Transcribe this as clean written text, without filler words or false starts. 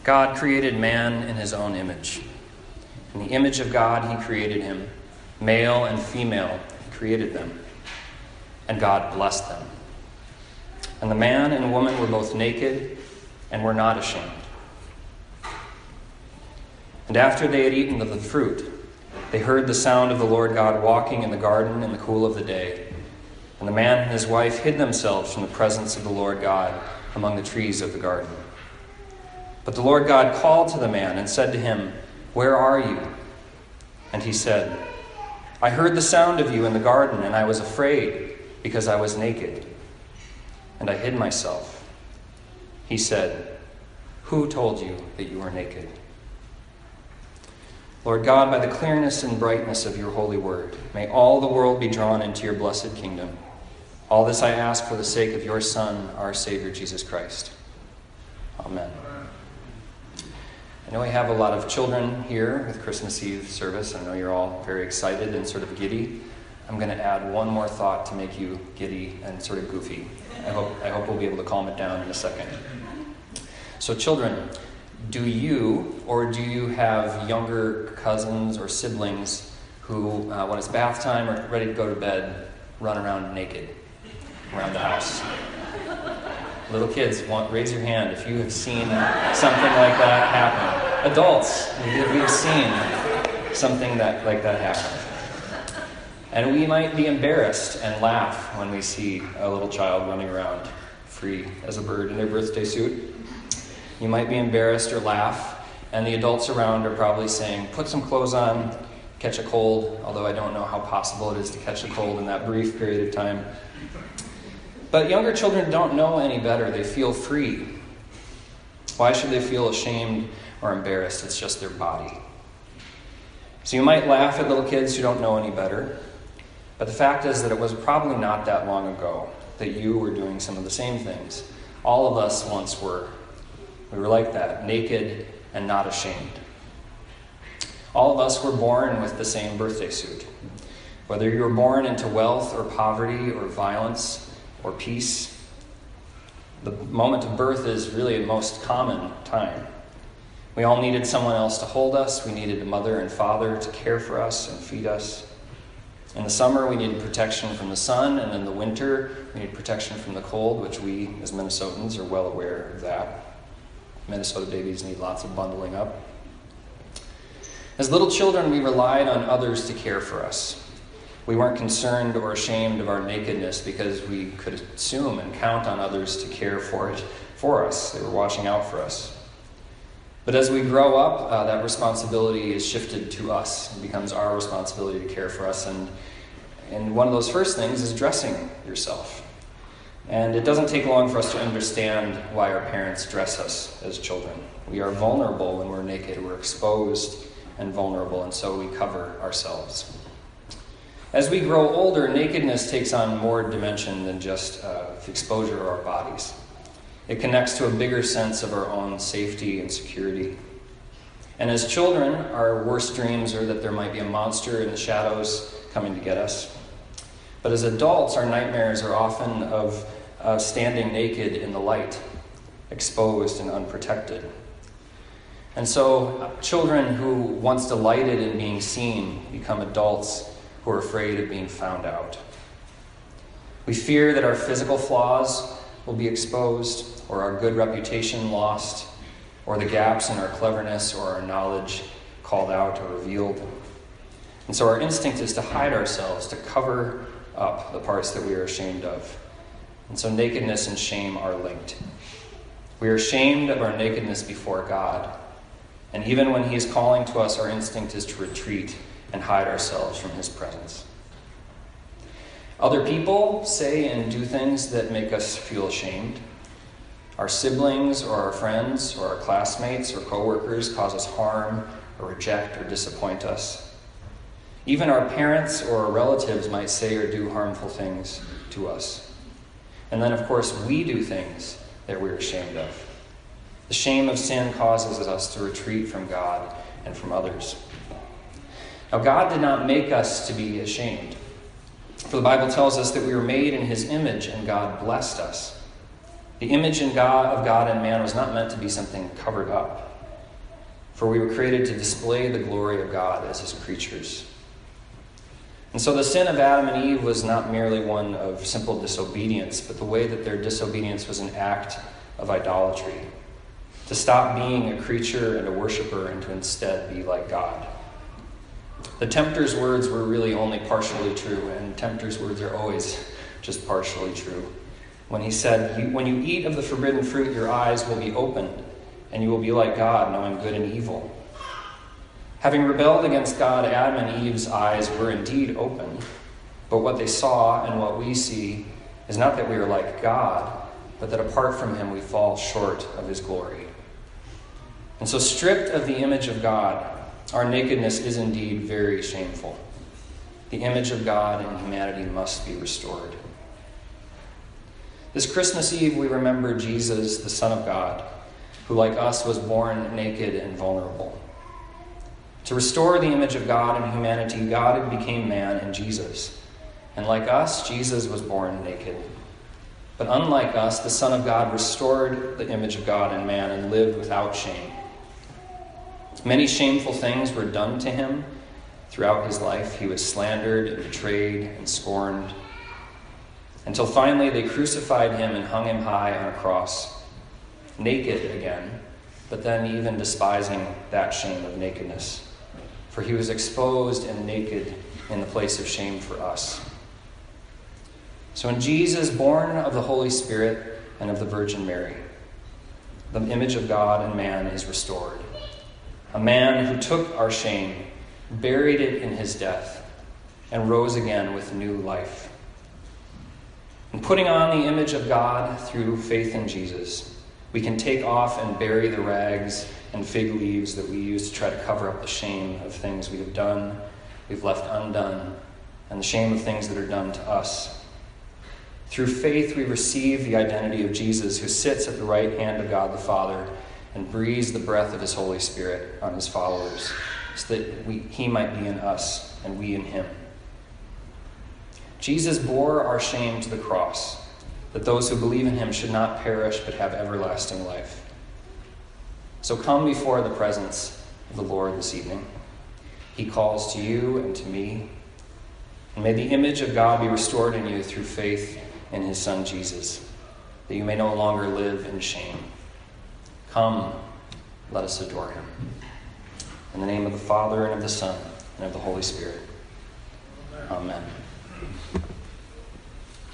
God created man in his own image. In the image of God he created him. Male and female he created them. And God blessed them. And the man and woman were both naked and were not ashamed. And after they had eaten of the fruit, they heard the sound of the Lord God walking in the garden in the cool of the day. And the man and his wife hid themselves from the presence of the Lord God among the trees of the garden. But the Lord God called to the man and said to him, "Where are you?" And he said, "I heard the sound of you in the garden, and I was afraid because I was naked, and I hid myself." He said, "Who told you that you were naked?" Lord God, by the clearness and brightness of your holy word, may all the world be drawn into your blessed kingdom. All this I ask for the sake of your Son, our Savior, Jesus Christ. Amen. I know we have a lot of children here with Christmas Eve service. I know you're all very excited and sort of giddy. I'm going to add one more thought to make you giddy and sort of goofy. I hope we'll be able to calm it down in a second. So children, do you have younger cousins or siblings who, when it's bath time or ready to go to bed, run around naked around the house? Little kids, raise your hand if you have seen something like that happen. Adults, we've seen something like that happen. And we might be embarrassed and laugh when we see a little child running around free as a bird in their birthday suit. You might be embarrassed or laugh, and the adults around are probably saying, "Put some clothes on, catch a cold," although I don't know how possible it is to catch a cold in that brief period of time. But younger children don't know any better. They feel free. Why should they feel ashamed or embarrassed? It's just their body. So you might laugh at little kids who don't know any better, but the fact is that it was probably not that long ago that you were doing some of the same things. All of us once were. We were like that, naked and not ashamed. All of us were born with the same birthday suit. Whether you were born into wealth or poverty or violence or peace, the moment of birth is really the most common time. We all needed someone else to hold us. We needed a mother and father to care for us and feed us. In the summer, we needed protection from the sun, and in the winter, we needed protection from the cold, which we, as Minnesotans, are well aware of that. Minnesota babies need lots of bundling up. As little children, we relied on others to care for us. We weren't concerned or ashamed of our nakedness because we could assume and count on others to care for it for us. They were watching out for us. But as we grow up, that responsibility is shifted to us. It becomes our responsibility to care for us. And one of those first things is dressing yourself. And it doesn't take long for us to understand why our parents dress us as children. We are vulnerable when we're naked. We're exposed and vulnerable, and so we cover ourselves. As we grow older, nakedness takes on more dimension than just exposure of our bodies. It connects to a bigger sense of our own safety and security. And as children, our worst dreams are that there might be a monster in the shadows coming to get us. But as adults, our nightmares are often of standing naked in the light, exposed and unprotected. And so children who once delighted in being seen become adults who are afraid of being found out. We fear that our physical flaws will be exposed, or our good reputation lost, or the gaps in our cleverness or our knowledge called out or revealed. And so our instinct is to hide ourselves, to cover up the parts that we are ashamed of. And so nakedness and shame are linked. We are ashamed of our nakedness before God. And even when he is calling to us, our instinct is to retreat and hide ourselves from his presence. Other people say and do things that make us feel ashamed. Our siblings or our friends or our classmates or coworkers cause us harm or reject or disappoint us. Even our parents or our relatives might say or do harmful things to us. And then, of course, we do things that we're ashamed of. The shame of sin causes us to retreat from God and from others. Now, God did not make us to be ashamed. For the Bible tells us that we were made in his image and God blessed us. The image of God and man was not meant to be something covered up. for we were created to display the glory of God as his creatures. And so the sin of Adam and Eve was not merely one of simple disobedience, but the way that their disobedience was an act of idolatry, to stop being a creature and a worshiper and to instead be like God. The tempter's words were really only partially true, and tempter's words are always just partially true. When he said, when you eat of the forbidden fruit, your eyes will be opened, and you will be like God, knowing good and evil. Having rebelled against God, Adam and Eve's eyes were indeed open, but what they saw and what we see is not that we are like God, but that apart from him we fall short of his glory. And so, stripped of the image of God, our nakedness is indeed very shameful. The image of God in humanity must be restored. This Christmas Eve, we remember Jesus, the Son of God, who, like us, was born naked and vulnerable. To restore the image of God in humanity, God became man in Jesus. And like us, Jesus was born naked. But unlike us, the Son of God restored the image of God in man and lived without shame. Many shameful things were done to him throughout his life. He was slandered and betrayed and scorned, until finally they crucified him and hung him high on a cross, naked again, but then even despising that shame of nakedness. For he was exposed and naked in the place of shame for us. So in Jesus, born of the Holy Spirit and of the Virgin Mary, the image of God in man is restored. A man who took our shame, buried it in his death, and rose again with new life. In putting on the image of God through faith in Jesus, we can take off and bury the rags and fig leaves that we use to try to cover up the shame of things we have done, we've left undone, and the shame of things that are done to us. Through faith, we receive the identity of Jesus, who sits at the right hand of God the Father and breathes the breath of his Holy Spirit on his followers, so that he might be in us and we in him. Jesus bore our shame to the cross, that those who believe in him should not perish but have everlasting life. So come before the presence of the Lord this evening. He calls to you and to me, and may the image of God be restored in you through faith in his Son Jesus, that you may no longer live in shame. Come, let us adore him. In the name of the Father, and of the Son, and of the Holy Spirit. Amen.